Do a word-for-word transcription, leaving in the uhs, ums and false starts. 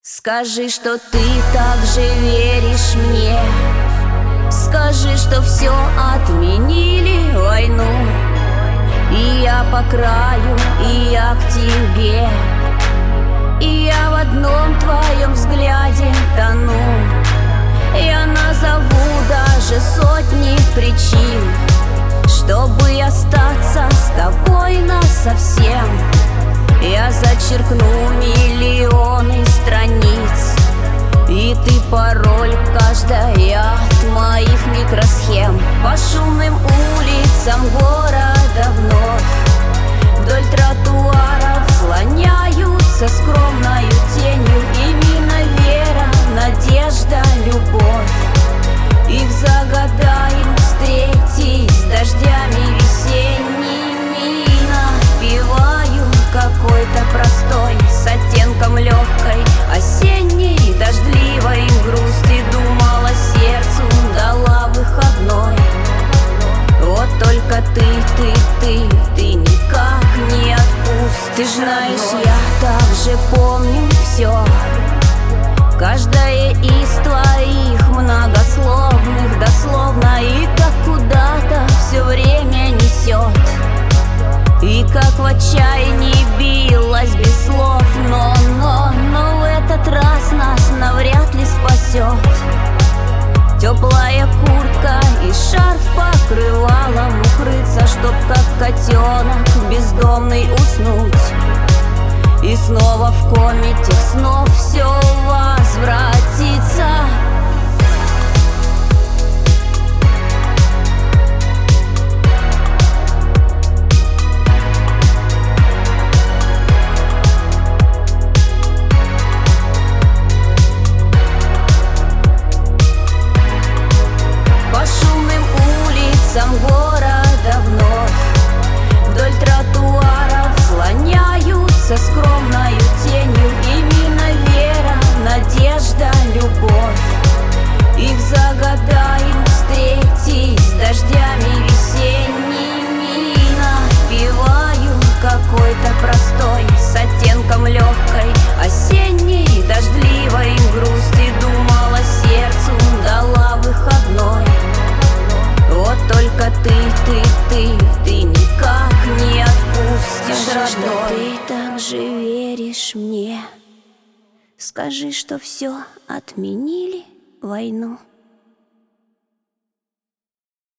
Скажи, что ты также веришь мне. Скажи, что все отменили войну. И я по краю, и я к тебе. И я в одном твоем взгляде тону. Я назову даже сотни причин, чтобы остаться с тобой насовсем. Я зачеркну миллионы страниц, и ты пароль каждой от моих микросхем. По шумным улицам города вновь вдоль тротуаров слоняются скромною тенью имена, вера, надежда, любовь. Их загадаем встретить с дождями весенними. Напеваю какой-то простой с оттенком легкой осенней дождливой грусти. Думала, сердцу дала выходной. Вот только ты, ты, ты, ты никак не отпустишь. Ты знаешь, я также помню все, каждое из твоих многословных дословно, и как куда-то все время несет. И как в отчаянии билась без слов, но, но, но в этот раз нас навряд ли спасет теплая куртка и шарф покрывалом укрыться, чтоб как котенок бездомный уснуть. И снова в коме тех снов все возвратится. Города вновь вдоль тротуаров слоняются скромною тенью имена, вера, надежда, любовь. Их загадаем встретить с дождями весенними. Напеваю какой-то простой с оттенком легкой осенней дождливой грусти. Думала, сердцу дала выходной. Вот только ты, ты, ты, ты никак не отпустишь. Скажи, что ты также веришь мне. Скажи, что все отменили войну.